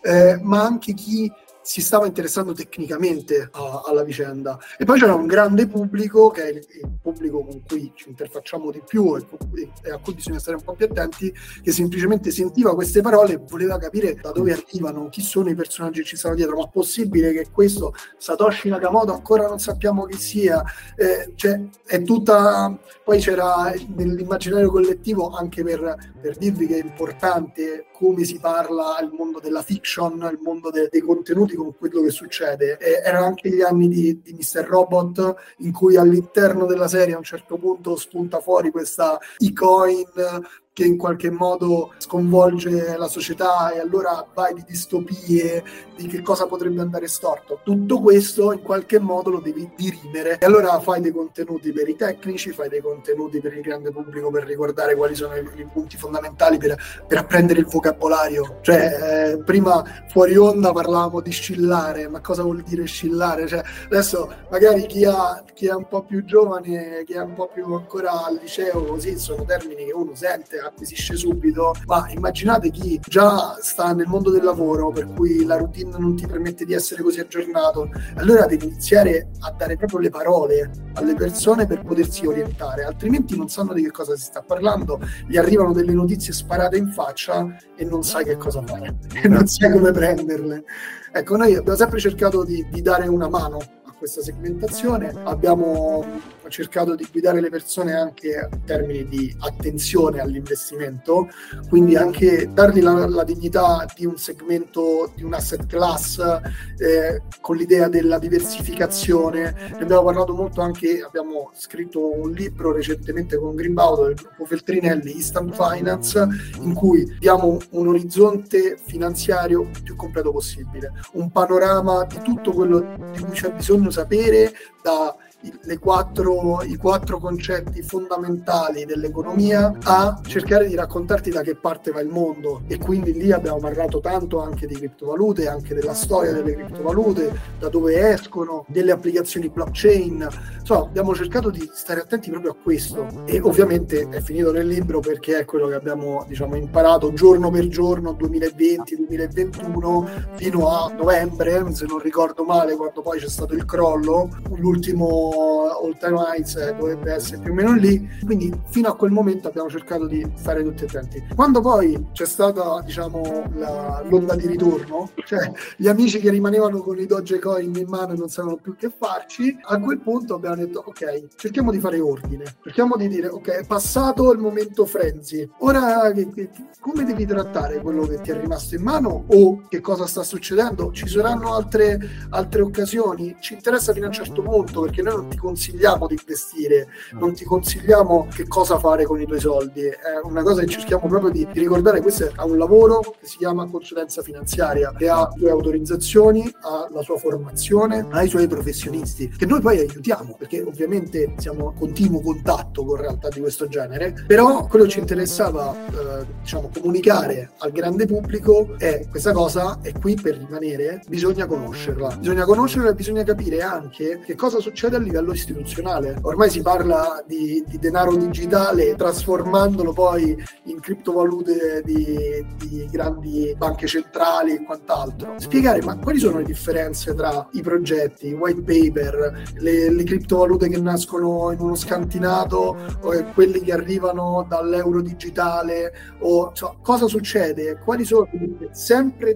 ma anche chi si stava interessando tecnicamente alla vicenda. E poi c'era un grande pubblico, che è il pubblico con cui ci interfacciamo di più e a cui bisogna stare un po' più attenti, che semplicemente sentiva queste parole e voleva capire da dove arrivano, chi sono i personaggi che ci stanno dietro. Ma possibile che questo Satoshi Nakamoto ancora non sappiamo chi sia? Cioè è tutta... Poi c'era nell'immaginario collettivo, anche per dirvi che è importante come si parla il mondo della fiction, il mondo dei contenuti, con quello che succede. Erano anche gli anni di Mr. Robot, in cui all'interno della serie a un certo punto spunta fuori questa e-coin che in qualche modo sconvolge la società, e allora vai di distopie, di che cosa potrebbe andare storto. Tutto questo in qualche modo lo devi dirimere, e allora fai dei contenuti per i tecnici, fai dei contenuti per il grande pubblico per ricordare quali sono i punti fondamentali, per apprendere il vocabolario. Cioè prima fuori onda parlavamo di scillare, ma cosa vuol dire scillare? Cioè, adesso magari chi è un po' più giovane, chi è un po' più ancora al liceo, così sono termini che uno sente, acquisisce subito, ma immaginate chi già sta nel mondo del lavoro, per cui la routine non ti permette di essere così aggiornato. Allora devi iniziare a dare proprio le parole alle persone per potersi orientare, altrimenti non sanno di che cosa si sta parlando, gli arrivano delle notizie sparate in faccia e non sai che cosa fare e non sai come prenderle. Ecco, noi abbiamo sempre cercato di dare una mano a questa segmentazione, abbiamo cercato di guidare le persone anche in termini di attenzione all'investimento, quindi anche dargli la dignità di un segmento, di un asset class, con l'idea della diversificazione. Ne abbiamo parlato molto anche, abbiamo scritto un libro recentemente con Greenbaud del gruppo Feltrinelli, Instant Finance, in cui diamo un orizzonte finanziario più completo possibile, un panorama di tutto quello di cui c'è bisogno sapere, i quattro concetti fondamentali dell'economia, a cercare di raccontarti da che parte va il mondo. E quindi lì abbiamo parlato tanto anche di criptovalute, anche della storia delle criptovalute, da dove escono, delle applicazioni blockchain. Insomma, abbiamo cercato di stare attenti proprio a questo, e ovviamente è finito nel libro perché è quello che abbiamo, diciamo, imparato giorno per giorno, 2020-2021 fino a novembre, se non ricordo male, quando poi c'è stato il crollo. L'ultimo all time highs dovrebbe essere più o meno lì, quindi fino a quel momento abbiamo cercato di stare tutti attenti. Quando poi c'è stata, diciamo, l'onda di ritorno, cioè gli amici che rimanevano con i Dogecoin in mano e non sapevano più che farci, a quel punto abbiamo detto ok, cerchiamo di fare ordine, cerchiamo di dire ok, è passato il momento frenzy, ora come devi trattare quello che ti è rimasto in mano, o che cosa sta succedendo? Ci saranno altre occasioni? Ci interessa fino a un certo punto, perché noi non ti consigliamo di investire, non ti consigliamo che cosa fare con i tuoi soldi, è una cosa che cerchiamo proprio di ricordare. Questo è un lavoro che si chiama consulenza finanziaria, che ha le sue autorizzazioni, ha la sua formazione, ha i suoi professionisti, che noi poi aiutiamo, perché ovviamente siamo a continuo contatto con realtà di questo genere, però quello che ci interessava diciamo comunicare al grande pubblico è: questa cosa è qui per rimanere, bisogna conoscerla e bisogna capire anche che cosa succede a livello istituzionale. Ormai si parla di denaro digitale, trasformandolo poi in criptovalute di grandi banche centrali e quant'altro. Spiegare ma quali sono le differenze tra i progetti, i white paper, le criptovalute che nascono in uno scantinato, o quelli che arrivano dall'euro digitale, o cioè, cosa succede, quali sono, sempre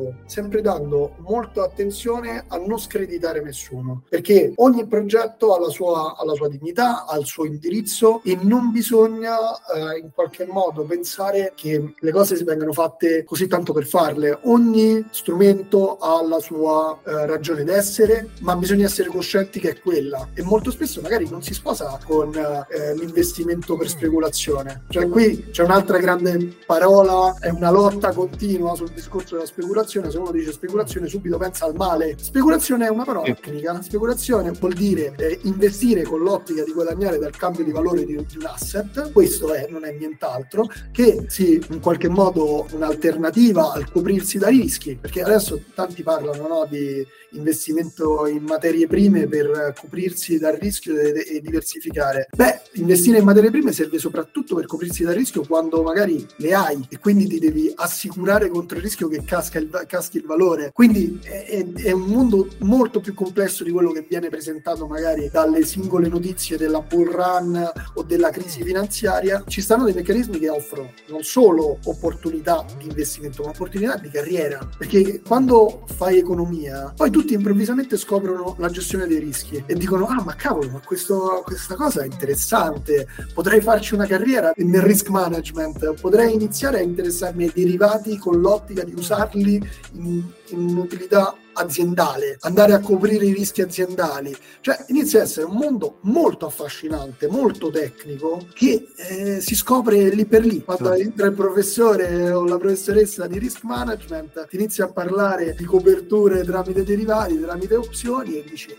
dando molta attenzione a non screditare nessuno, perché ogni progetto ha la sua dignità, ha il suo indirizzo, e non bisogna in qualche modo pensare che le cose si vengano fatte così tanto per farle. Ogni strumento ha la sua ragione d'essere, ma bisogna essere coscienti che è quella, e molto spesso magari non si sposa con l'investimento per speculazione. Cioè qui c'è un'altra grande parola, è una lotta continua sul discorso della speculazione. Se uno dice speculazione subito pensa al male. Speculazione è una parola tecnica. Speculazione vuol dire investire con l'ottica di guadagnare dal cambio di valore di un asset. Questo non è nient'altro che in qualche modo un'alternativa al coprirsi da rischi, perché adesso tanti parlano, no, di investimento in materie prime per coprirsi dal rischio e diversificare. Investire in materie prime serve soprattutto per coprirsi dal rischio quando magari le hai, e quindi ti devi assicurare contro il rischio che caschi il valore. Quindi è un mondo molto più complesso di quello che viene presentato magari dalle singole notizie della bull run o della crisi finanziaria. Ci stanno dei meccanismi che offrono non solo opportunità di investimento, ma opportunità di carriera, perché quando fai economia poi tutti improvvisamente scoprono la gestione dei rischi e dicono ma cavolo, ma questa cosa è interessante, potrei farci una carriera nel risk management, potrei iniziare a interessarmi ai derivati con l'ottica di usarli in un'utilità aziendale, andare a coprire i rischi aziendali, cioè inizia a essere un mondo molto affascinante, molto tecnico, che si scopre lì per lì. Quando entra il professore o la professoressa di risk management, ti inizia a parlare di coperture tramite derivati, tramite opzioni, e dici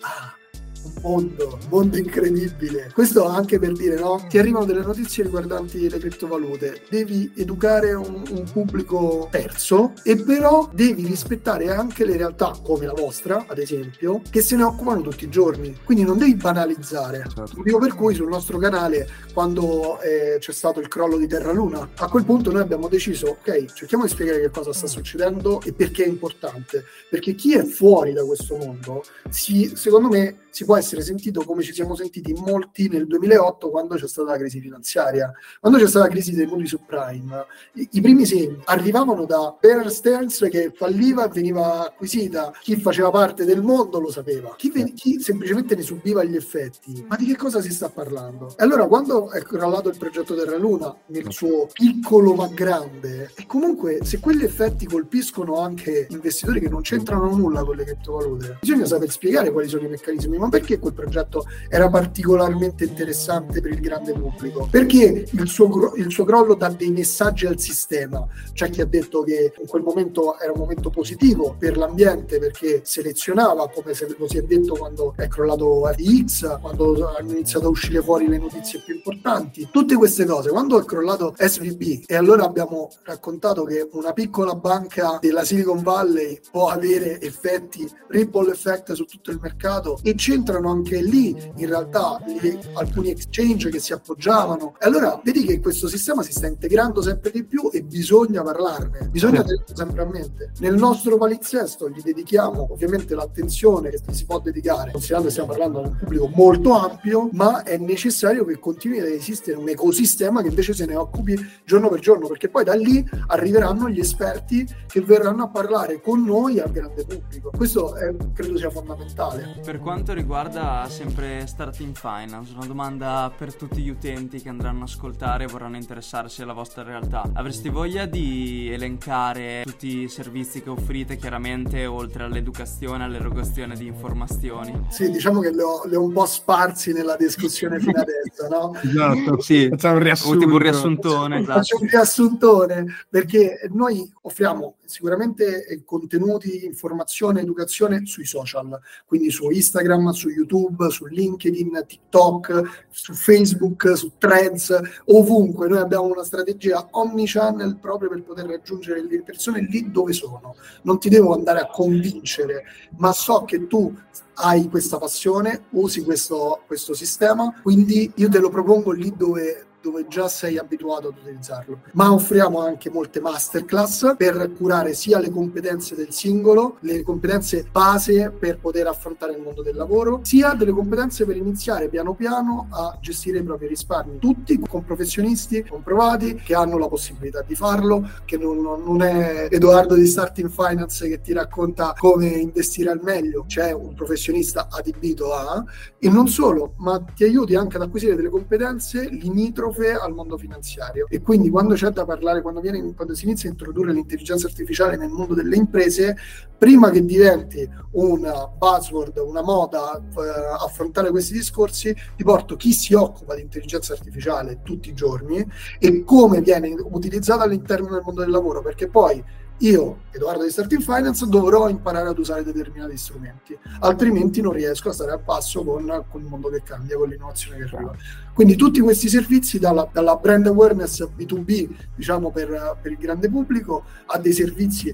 un mondo incredibile. Questo anche per dire, no? Ti arrivano delle notizie riguardanti le criptovalute, devi educare un pubblico terzo, e però devi rispettare anche le realtà come la vostra, ad esempio, che se ne occupano tutti i giorni, quindi non devi banalizzare. Motivo per cui sul nostro canale, quando c'è stato il crollo di Terra Luna, a quel punto noi abbiamo deciso, ok, cerchiamo di spiegare che cosa sta succedendo e perché è importante, perché chi è fuori da questo mondo secondo me si può essere sentito come ci siamo sentiti molti nel 2008, quando c'è stata la crisi finanziaria, quando c'è stata la crisi dei mutui subprime. I primi segni arrivavano da Bear Stearns, che falliva e veniva acquisita, chi faceva parte del mondo lo sapeva, chi semplicemente ne subiva gli effetti. Ma di che cosa si sta parlando? E allora, quando è crollato il progetto Terra Luna nel suo piccolo ma grande, e comunque se quegli effetti colpiscono anche investitori che non c'entrano nulla con le criptovalute, bisogna saper spiegare quali sono i meccanismi. Ma perché quel progetto era particolarmente interessante per il grande pubblico? Perché il suo crollo dà dei messaggi al sistema. C'è chi ha detto che in quel momento era un momento positivo per l'ambiente, perché selezionava, come lo si è detto quando è crollato ATX, quando hanno iniziato a uscire fuori le notizie più importanti, tutte queste cose. Quando è crollato SVB, e allora abbiamo raccontato che una piccola banca della Silicon Valley può avere effetti ripple effect su tutto il mercato, e c'entrano anche lì in realtà alcuni exchange che si appoggiavano, e allora vedi che questo sistema si sta integrando sempre di più e bisogna parlarne, bisogna tenerlo sempre a mente. Nel nostro palinsesto gli dedichiamo ovviamente l'attenzione che si può dedicare, considerando che stiamo parlando di un pubblico molto ampio, ma è necessario che continui ad esistere un ecosistema che invece se ne occupi giorno per giorno, perché poi da lì arriveranno gli esperti che verranno a parlare con noi al grande pubblico. Questo credo sia fondamentale. Per quanto riguarda sempre Starting Finance, una domanda per tutti gli utenti che andranno a ascoltare e vorranno interessarsi alla vostra realtà. Avresti voglia di elencare tutti i servizi che offrite, chiaramente oltre all'educazione, all'erogazione di informazioni? Sì, diciamo che li ho un po' sparsi nella discussione fino adesso, no? Esatto, sì. Facciamo un riassunto. Un riassuntone, esatto. Faccio un riassuntone, perché noi offriamo sicuramente contenuti, informazione, educazione sui social, quindi su Instagram, su YouTube, su LinkedIn, TikTok, su Facebook, su Threads, ovunque. Noi abbiamo una strategia omnichannel proprio per poter raggiungere le persone lì dove sono. Non ti devo andare a convincere, ma so che tu hai questa passione, usi questo sistema, quindi io te lo propongo lì dove già sei abituato ad utilizzarlo. Ma offriamo anche molte masterclass per curare sia le competenze del singolo, le competenze base per poter affrontare il mondo del lavoro, sia delle competenze per iniziare piano piano a gestire i propri risparmi, tutti con professionisti comprovati che hanno la possibilità di farlo, che non è Edoardo di Starting Finance che ti racconta come investire al meglio. C'è un professionista adibito e non solo, ma ti aiuti anche ad acquisire delle competenze limitrofe al mondo finanziario. E quindi quando c'è da parlare, quando si inizia a introdurre l'intelligenza artificiale nel mondo delle imprese, prima che diventi una buzzword, una moda, affrontare questi discorsi, ti porto chi si occupa di intelligenza artificiale tutti i giorni e come viene utilizzata all'interno del mondo del lavoro, perché poi io, Edoardo di Starting Finance, dovrò imparare ad usare determinati strumenti, altrimenti non riesco a stare al passo con il mondo che cambia, con l'innovazione che arriva. Quindi tutti questi servizi, dalla brand awareness B2B, diciamo per il grande pubblico, a dei servizi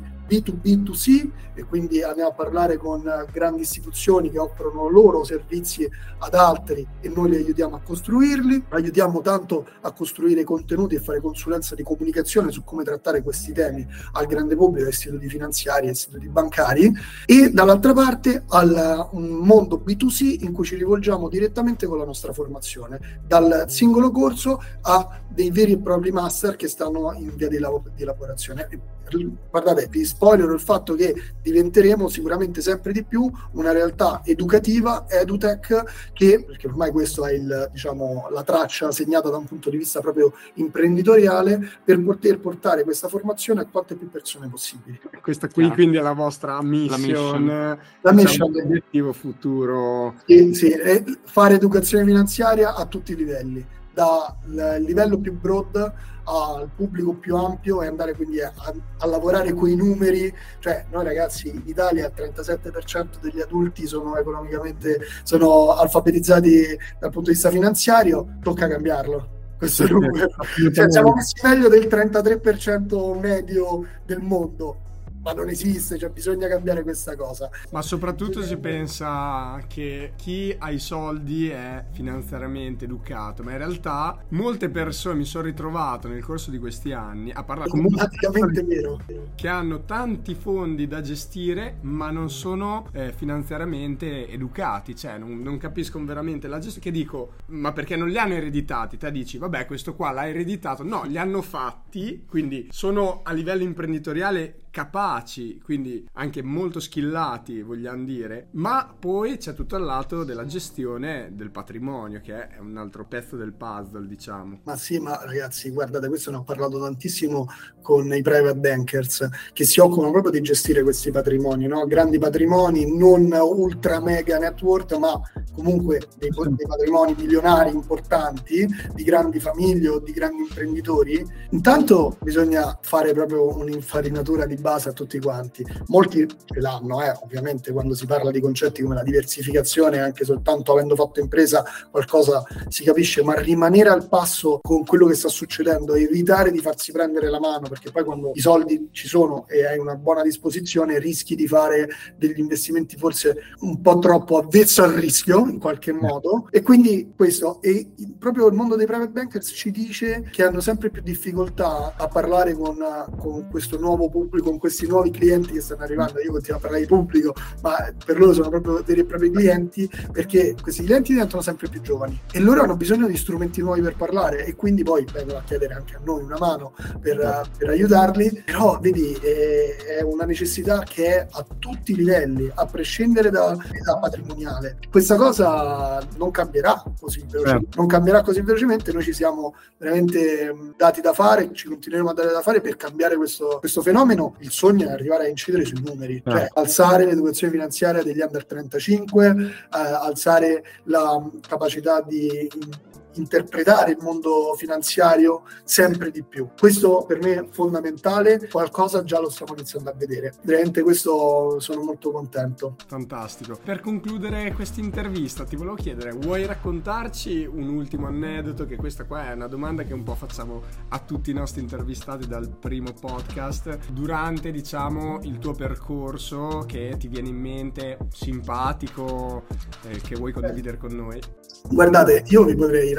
B2B2C, e quindi andiamo a parlare con grandi istituzioni che offrono loro servizi ad altri e noi li aiutiamo a costruirli, aiutiamo tanto a costruire contenuti e fare consulenza di comunicazione su come trattare questi temi al grande pubblico, istituti finanziari, istituti bancari, e dall'altra parte un mondo B2C in cui ci rivolgiamo direttamente con la nostra formazione, dal singolo corso a dei veri e propri master che stanno in via di elaborazione. Guardate, vi spoiler il fatto che diventeremo sicuramente sempre di più una realtà educativa, edutech, perché ormai questo è la traccia segnata da un punto di vista proprio imprenditoriale, per poter portare questa formazione a quante più persone possibili. Questa qui quindi è la vostra mission, l'obiettivo futuro. Sì, è fare educazione finanziaria a tutti i livelli, dal livello più broad al pubblico più ampio, e andare quindi a lavorare coi numeri. Cioè, noi ragazzi, in Italia il 37% degli adulti sono alfabetizzati dal punto di vista finanziario, tocca cambiarlo questo numero. Cioè, siamo messi meglio del 33% medio del mondo, ma non esiste, cioè bisogna cambiare questa cosa. Ma soprattutto si pensa che chi ha i soldi è finanziariamente educato, ma in realtà molte persone, mi sono ritrovato nel corso di questi anni a parlare con praticamente vero, che hanno tanti fondi da gestire ma non sono finanziariamente educati, cioè non capiscono veramente la gestione, che dico, ma perché non li hanno ereditati? Te dici, vabbè, questo qua l'ha ereditato, no, li hanno fatti, quindi sono a livello imprenditoriale capaci, quindi anche molto skillati, vogliamo dire, ma poi c'è tutto il lato della gestione del patrimonio, che è un altro pezzo del puzzle, diciamo. Ma sì, ma ragazzi, guardate, questo ne ho parlato tantissimo con i private bankers che si occupano proprio di gestire questi patrimoni, no? Grandi patrimoni, non ultra mega net worth, ma comunque dei patrimoni milionari importanti, di grandi famiglie o di grandi imprenditori. Intanto bisogna fare proprio un'infarinatura di base a tutti quanti. Molti ce l'hanno, ovviamente, quando si parla di concetti come la diversificazione, anche soltanto avendo fatto impresa qualcosa si capisce, ma rimanere al passo con quello che sta succedendo, evitare di farsi prendere la mano, perché poi quando i soldi ci sono e hai una buona disposizione rischi di fare degli investimenti forse un po' troppo avvezzo al rischio in qualche modo, e quindi questo, e proprio il mondo dei private bankers ci dice che hanno sempre più difficoltà a parlare con questo nuovo pubblico, con questi nuovi clienti che stanno arrivando. Io continuo a parlare di pubblico, ma per loro sono proprio veri e propri clienti, perché questi clienti diventano sempre più giovani e loro hanno bisogno di strumenti nuovi per parlare, e quindi poi vengono a chiedere anche a noi una mano per aiutarli. Però vedi, è una necessità che è a tutti i livelli, a prescindere da patrimoniale. Questa cosa non cambierà così velocemente, non cambierà così velocemente. Noi ci siamo veramente dati da fare, ci continueremo a dare da fare per cambiare questo fenomeno. Il sogno è arrivare a incidere sui numeri, cioè alzare l'educazione finanziaria degli under 35, alzare la capacità di interpretare il mondo finanziario sempre di più. Questo per me è fondamentale, qualcosa già lo stiamo iniziando a vedere. Veramente questo sono molto contento. Fantastico. Per concludere questa intervista ti volevo chiedere, vuoi raccontarci un ultimo aneddoto? Che questa qua è una domanda che un po' facciamo a tutti i nostri intervistati dal primo podcast, durante, diciamo, il tuo percorso, che ti viene in mente simpatico, che vuoi condividere con noi? Guardate, io vi potrei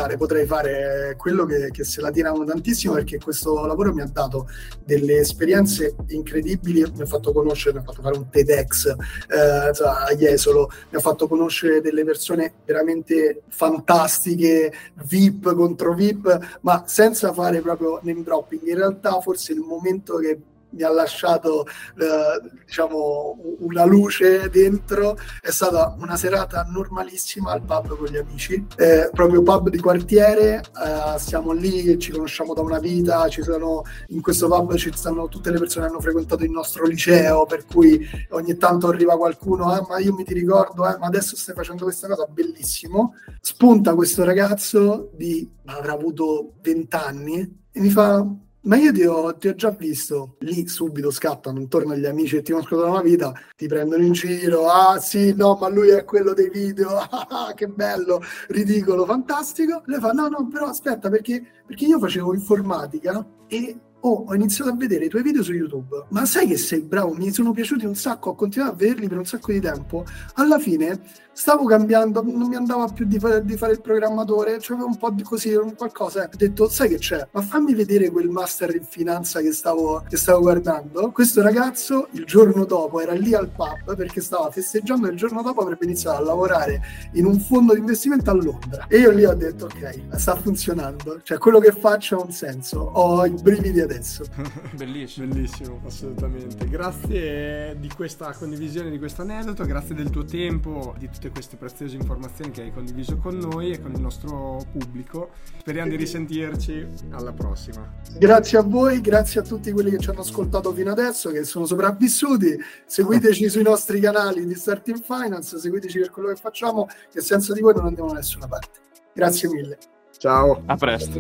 fare quello che se la tirano tantissimo, perché questo lavoro mi ha dato delle esperienze incredibili. Mi ha fatto fare un TEDx a Jesolo, mi ha fatto conoscere delle persone veramente fantastiche, VIP contro VIP, ma senza fare proprio name dropping. In realtà forse il momento che mi ha lasciato una luce dentro è stata una serata normalissima al pub con gli amici, proprio pub di quartiere. Siamo lì che ci conosciamo da una vita, in questo pub ci stanno tutte le persone che hanno frequentato il nostro liceo, per cui ogni tanto arriva qualcuno, ma io ti ricordo, ma adesso stai facendo questa cosa, bellissimo. Spunta questo ragazzo avrà avuto 20 anni e mi fa: ma io ti ho già visto. Lì subito scattano intorno agli amici che ti conoscono da una vita, ti prendono in giro: ah sì, no, ma lui è quello dei video, che bello, ridicolo, fantastico. Lei fa: no, però aspetta, perché io facevo informatica e ho iniziato a vedere i tuoi video su YouTube, ma sai che sei bravo, mi sono piaciuti un sacco, ho continuato a vederli per un sacco di tempo. Alla fine stavo cambiando, non mi andava più di fare il programmatore, c'avevo un po' di così, qualcosa, ho detto sai che c'è, ma fammi vedere quel master in finanza che stavo guardando. Questo ragazzo il giorno dopo era lì al pub perché stava festeggiando e il giorno dopo avrebbe iniziato a lavorare in un fondo di investimento a Londra, e io lì ho detto ok, sta funzionando, cioè quello che faccio ha un senso, ho i brividi adesso. Bellissimo, assolutamente. Grazie di questa condivisione, di questo aneddoto, grazie del tuo tempo, di tutte queste preziose informazioni che hai condiviso con noi e con il nostro pubblico. Speriamo di risentirci alla prossima. Grazie a voi, grazie a tutti quelli che ci hanno ascoltato fino adesso, che sono sopravvissuti. Seguiteci sui nostri canali di Starting Finance, seguiteci per quello che facciamo, che senza di voi non andiamo da nessuna parte. Grazie mille. Ciao. A presto.